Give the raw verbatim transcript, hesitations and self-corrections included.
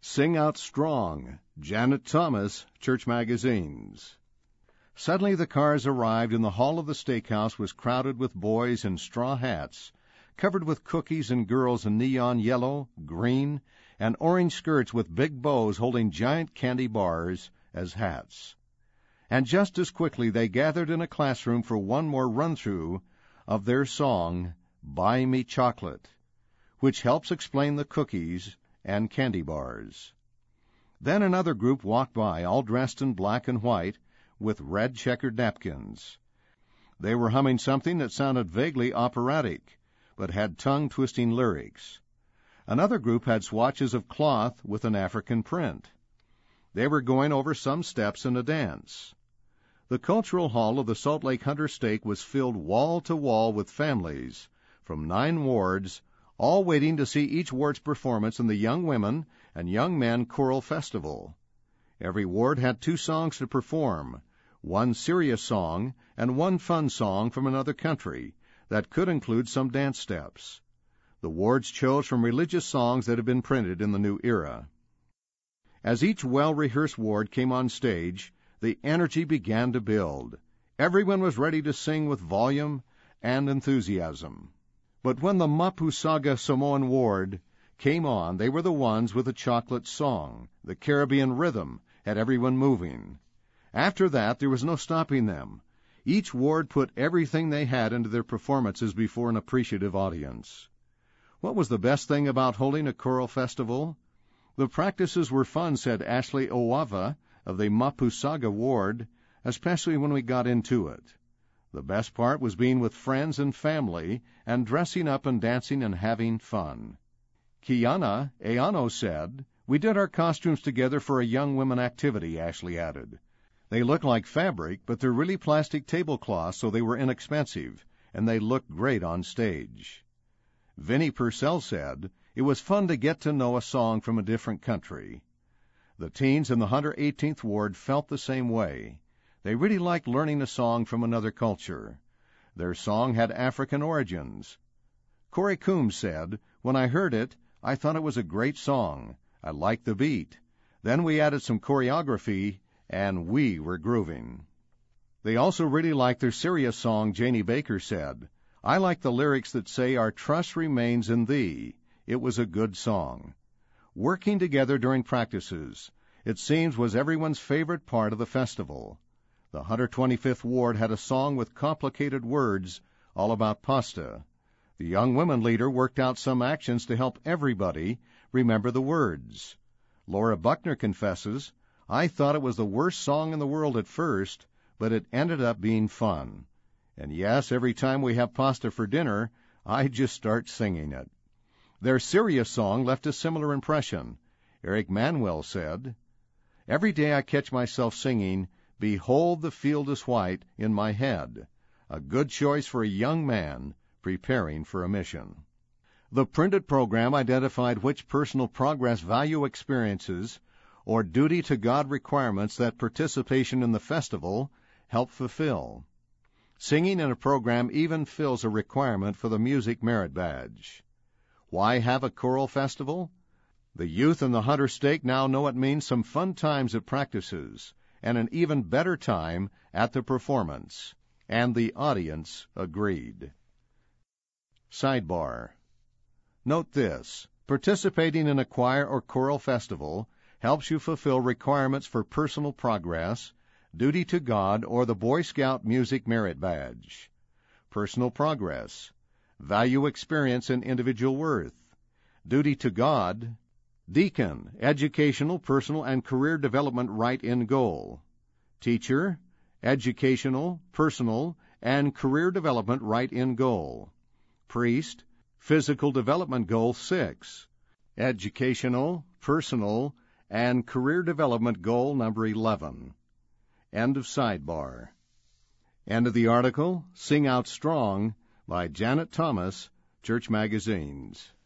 Sing Out Strong, Janet Thomas, Church Magazines. Suddenly the cars arrived, and the hall of the steakhouse was crowded with boys in straw hats, covered with cookies, and girls in neon yellow, green, and orange skirts with big bows holding giant candy bars as hats. And just as quickly they gathered in a classroom for one more run-through of their song, Buy Me Chocolate, which helps explain the cookies and candy bars. Then another group walked by, all dressed in black and white, with red checkered napkins. They were humming something that sounded vaguely operatic, but had tongue-twisting lyrics. Another group had swatches of cloth with an African print. They were going over some steps in a dance. The cultural hall of the Salt Lake Hunter Stake was filled wall to wall with families from nine wards, all waiting to see each ward's performance in the Young Women and Young Men Choral Festival. Every ward had two songs to perform, one serious song and one fun song from another country that could include some dance steps. The wards chose from religious songs that had been printed in the new era. As each well-rehearsed ward came on stage, the energy began to build. Everyone was ready to sing with volume and enthusiasm. But when the Mapusaga Samoan ward came on, they were the ones with the chocolate song. The Caribbean rhythm had everyone moving. After that, there was no stopping them. Each ward put everything they had into their performances before an appreciative audience. What was the best thing about holding a choral festival? The practices were fun, said Ashley Owava of the Mapusaga ward, especially when we got into it. The best part was being with friends and family and dressing up and dancing and having fun. Kiana Eano said, "We did our costumes together for a young women activity," Ashley added. "They look like fabric, but they're really plastic tablecloths, so they were inexpensive, and they looked great on stage." Vinnie Purcell said, "It was fun to get to know a song from a different country." The teens in the Hunter eighteenth Ward felt the same way. They really liked learning a song from another culture. Their song had African origins. Corey Coombs said, "When I heard it, I thought it was a great song. I liked the beat. Then we added some choreography, and we were grooving." They also really liked their serious song, Janie Baker said. "I like the lyrics that say, 'Our trust remains in thee.' It was a good song." Working together during practices, it seems, was everyone's favorite part of the festival. The Hunter twenty-fifth Ward had a song with complicated words all about pasta. The young women leader worked out some actions to help everybody remember the words. Laura Buckner confesses, "I thought it was the worst song in the world at first, but it ended up being fun. And yes, every time we have pasta for dinner, I just start singing it." Their serious song left a similar impression. Eric Manuel said, "Every day I catch myself singing, 'Behold the field is white,' in my head. A good choice for a young man preparing for a mission." The printed program identified which personal progress value experiences or duty to God requirements that participation in the festival helped fulfill. Singing in a program even fills a requirement for the Music Merit Badge. Why have a choral festival? The youth in the Hunter Stake now know it means some fun times at practices and an even better time at the performance. And the audience agreed. Sidebar. Note this. Participating in a choir or choral festival helps you fulfill requirements for personal progress, duty to God, or the Boy Scout Music Merit Badge. Personal progress. Value experience and individual worth. Duty to God. Deacon, educational, personal, and career development right in goal. Teacher, educational, personal, and career development right in goal. Priest, physical development goal six. Educational, personal, and career development goal number eleven. End of sidebar. End of the article, Sing Out Strong, by Janet Thomas, Church Magazines.